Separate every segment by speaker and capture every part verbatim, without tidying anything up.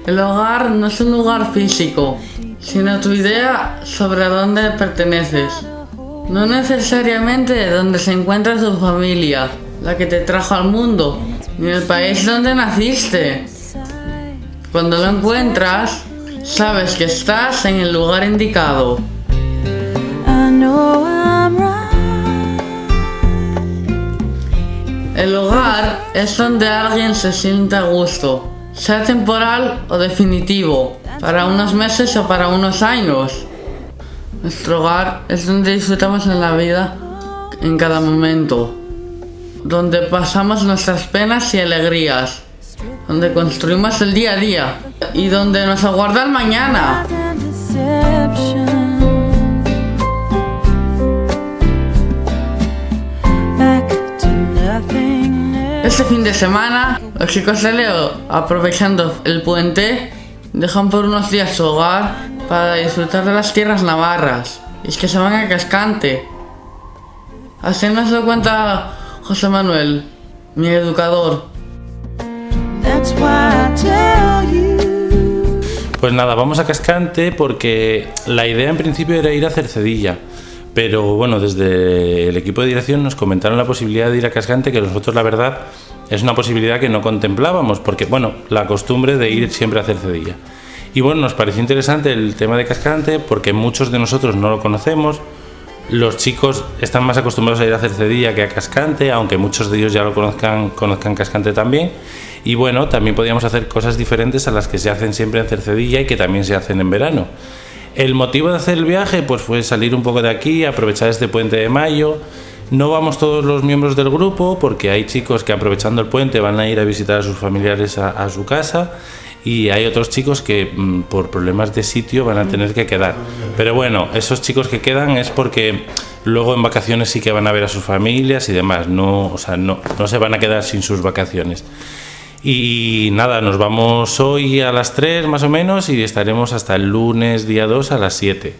Speaker 1: El hogar no es un lugar físico, sino tu idea sobre dónde perteneces. No necesariamente donde se encuentra tu familia, la que te trajo al mundo, ni el país donde naciste. Cuando lo encuentras, sabes que estás en el lugar indicado. El hogar es donde alguien se siente a gusto, sea temporal o definitivo, para unos meses o para unos años. Nuestro hogar es donde disfrutamos en la vida en cada momento, donde pasamos nuestras penas y alegrías, donde construimos el día a día y donde nos aguarda el mañana. Este fin de semana, los chicos de Leo, aprovechando el puente, dejan por unos días su hogar para disfrutar de las tierras navarras. Y es que se van a Cascante. Así nos lo cuenta José Manuel, mi educador.
Speaker 2: Pues nada, vamos a Cascante porque la idea en principio era ir a Cercedilla. Pero bueno, desde el equipo de dirección nos comentaron la posibilidad de ir a Cascante, que nosotros la verdad es una posibilidad que no contemplábamos, porque bueno, la costumbre de ir siempre a Cercedilla. Y bueno, nos pareció interesante el tema de Cascante porque muchos de nosotros no lo conocemos. Los chicos están más acostumbrados a ir a Cercedilla que a Cascante, aunque muchos de ellos ya lo conozcan, conozcan Cascante también. Y bueno, también podíamos hacer cosas diferentes a las que se hacen siempre en Cercedilla y que también se hacen en verano. El motivo de hacer el viaje pues fue salir un poco de aquí, aprovechar este puente de mayo. No vamos todos los miembros del grupo porque hay chicos que aprovechando el puente van a ir a visitar a sus familiares a, a su casa, y hay otros chicos que mmm, por problemas de sitio van a tener que quedar. Pero bueno, esos chicos que quedan es porque luego en vacaciones sí que van a ver a sus familias y demás, no, o sea, no, no se van a quedar sin sus vacaciones. Y nada, nos vamos hoy a las tres más o menos y estaremos hasta el lunes día dos a las siete.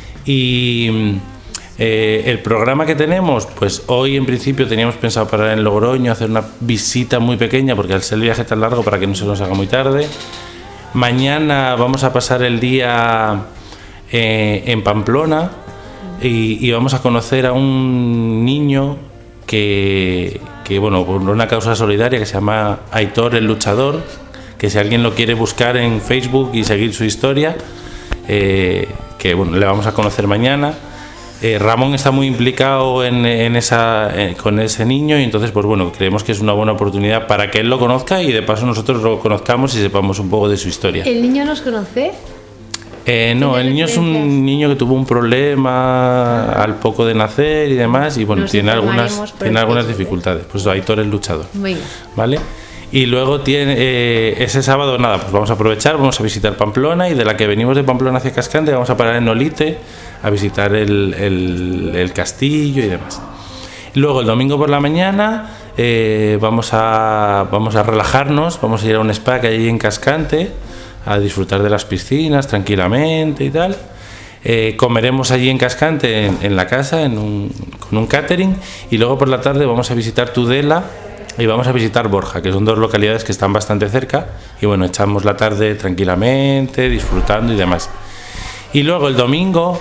Speaker 2: Y eh, el programa que tenemos, pues hoy en principio teníamos pensado parar en Logroño, hacer una visita muy pequeña porque al ser el viaje tan largo para que no se nos haga muy tarde. Mañana vamos a pasar el día eh, en Pamplona y, y vamos a conocer a un niño que... que bueno, por una causa solidaria que se llama Aitor el Luchador, que si alguien lo quiere buscar en Facebook y seguir su historia, eh, que bueno, le vamos a conocer mañana. Eh, Ramón está muy implicado en, en esa, eh, con ese niño, y entonces pues bueno, creemos que es una buena oportunidad para que él lo conozca y de paso nosotros lo conozcamos y sepamos un poco de su historia.
Speaker 3: ¿El niño nos conoce?
Speaker 2: Eh, no, el niño es un niño que tuvo un problema al poco de nacer y demás, y bueno, Nos tiene algunas, tiene algunas dificultades. Pues Aitor es luchador. Venga. ¿Vale? Y luego tiene eh, ese sábado, nada, pues vamos a aprovechar, vamos a visitar Pamplona, y de la que venimos de Pamplona hacia Cascante vamos a parar en Olite a visitar el, el, el castillo y demás. Luego el domingo por la mañana eh, vamos, a, vamos a relajarnos, vamos a ir a un spa que hay ahí en Cascante, a disfrutar de las piscinas tranquilamente y tal. Eh, comeremos allí en Cascante, en, en la casa, en un, con un catering, y luego por la tarde vamos a visitar Tudela y vamos a visitar Borja, que son dos localidades que están bastante cerca, y bueno, echamos la tarde tranquilamente, disfrutando y demás. Y luego el domingo,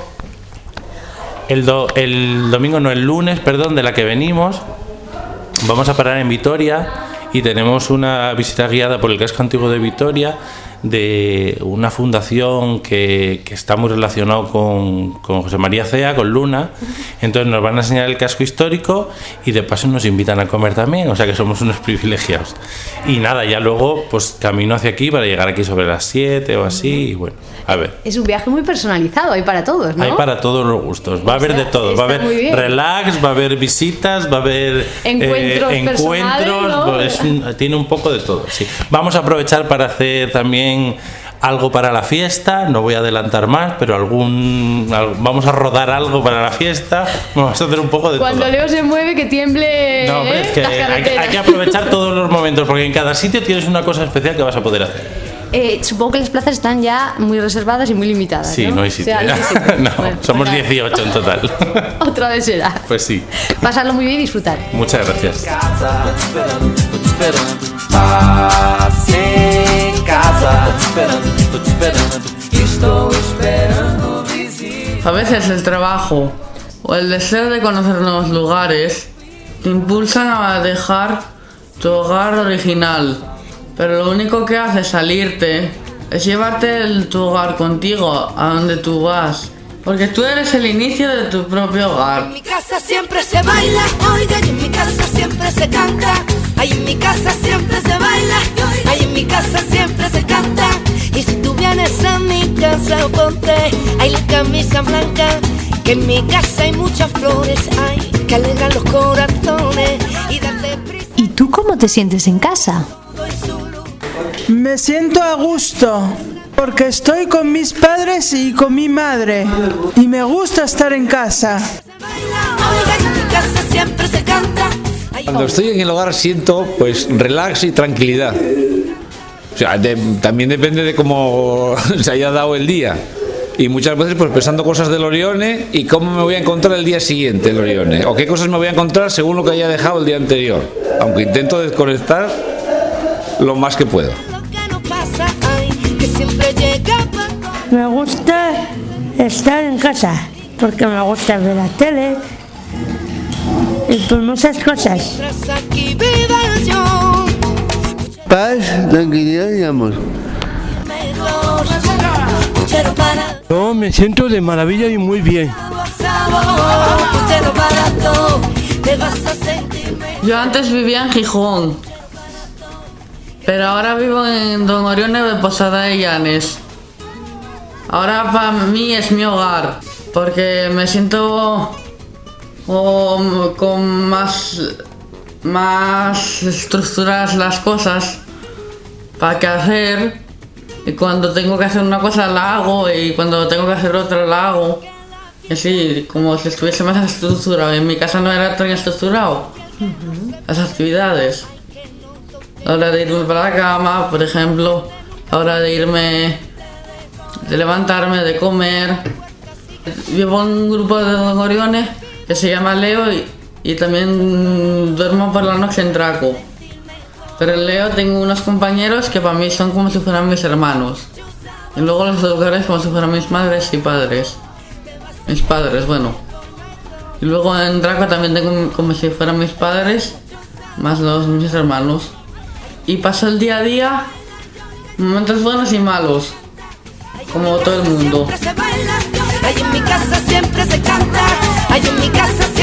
Speaker 2: el, do, el domingo no, el lunes, perdón, de la que venimos, vamos a parar en Vitoria y tenemos una visita guiada por el casco antiguo de Vitoria, de una fundación que, que está muy relacionado con, con José María Cea, con Luna. Entonces nos van a enseñar el casco histórico y de paso nos invitan a comer también, o sea que somos unos privilegiados. Y nada, ya luego pues camino hacia aquí para llegar aquí sobre las siete o así, y bueno, a ver.
Speaker 3: Es un viaje muy personalizado, hay para todos, ¿no?
Speaker 2: Hay para todos los gustos, va a haber de todo, va a haber relax, va a haber visitas, va a haber
Speaker 3: encuentros,
Speaker 2: eh, encuentros, ¿no? Es un, tiene un poco de todo, sí. Vamos a aprovechar para hacer también algo para la fiesta, no voy a adelantar más, pero algún vamos a rodar algo para la fiesta, vamos a hacer un poco de
Speaker 3: Cuando
Speaker 2: todo.
Speaker 3: Cuando Leo se mueve, que tiemble.
Speaker 2: No, hombre,
Speaker 3: ¿eh?
Speaker 2: es que hay, hay que aprovechar todos los momentos, porque en cada sitio tienes una cosa especial que vas a poder hacer.
Speaker 3: Eh, supongo que las plazas están ya muy reservadas y muy limitadas.
Speaker 2: Sí,
Speaker 3: no,
Speaker 2: no hay sitio.
Speaker 3: O sea,
Speaker 2: ya.
Speaker 3: no hay sitio.
Speaker 2: No,
Speaker 3: Bueno,
Speaker 2: somos
Speaker 3: pues nada.
Speaker 2: dieciocho en total.
Speaker 3: Otra vez será.
Speaker 2: Pues sí.
Speaker 3: Pasarlo muy bien y disfrutar.
Speaker 2: Muchas gracias.
Speaker 4: Casa, tô te esperando, tô te esperando. Passe em casa, tô te esperando, tô te esperando. Estou esperando visita.
Speaker 1: A veces el trabajo o el deseo de conocer nuevos lugares te impulsan a dejar tu hogar original, pero lo único que hace salirte es llevarte el, tu hogar contigo a donde tú vas, porque tú eres el inicio de tu propio hogar.
Speaker 5: En mi casa siempre se baila, oiga, y en mi casa siempre se canta. Ay, en mi casa siempre se baila, ay, en mi casa siempre se canta. Y si tú vienes a mi casa, ponte, ay, la camisa blanca, que en mi casa hay muchas flores, ay, que alegran los corazones. Y date prisa,
Speaker 6: ¿Y tú cómo te sientes en casa?
Speaker 5: soy su luz.
Speaker 7: Me siento a gusto porque estoy con mis padres y con mi madre y me gusta estar en casa.
Speaker 5: Se baila, oiga, y en mi casa siempre se canta. Ay,
Speaker 8: Cuando estoy en el hogar siento pues relax y tranquilidad. O sea, de- también depende de cómo se haya dado el día. Y muchas veces pues pensando cosas del Orione y cómo me voy a encontrar el día siguiente el Orione. O qué cosas me voy a encontrar según lo que haya dejado el día anterior. Aunque intento desconectar lo más que puedo.
Speaker 5: lo que nos pasa, ay, que siempre llega para
Speaker 9: Me gusta estar en casa porque me gusta ver la tele y por muchas cosas.
Speaker 5: mientras aquí viva yo.
Speaker 10: Paz, tranquilidad y amor.
Speaker 5: Mejor, puchero para
Speaker 9: Yo me siento de maravilla y muy bien.
Speaker 5: sabor, puchero barato, te vas a sentir mejor.
Speaker 1: Yo antes vivía en Gijón, pero ahora vivo en Don Orione de Posada de Llanes. Ahora para mí es mi hogar, porque me siento oh, con más, más estructuradas las cosas para qué hacer, y cuando tengo que hacer una cosa la hago y cuando tengo que hacer otra la hago. Y así, como si estuviese más estructurado. En mi casa no era tan estructurado las actividades. La hora de irme para la cama, por ejemplo, la hora de irme, de levantarme, de comer. Vivo en un grupo de Don Orione que se llama Leo y, y también duermo por la noche en Draco. Pero en Leo tengo unos compañeros que para mí son como si fueran mis hermanos. Y luego los educadores como si fueran mis madres y padres. Mis padres, bueno. Y luego en Draco también tengo como si fueran mis padres, más los mis hermanos. Y paso el día a día, momentos buenos y malos, como todo el mundo.
Speaker 5: Siempre se baila, ay, en mi casa siempre se canta, ay, en mi casa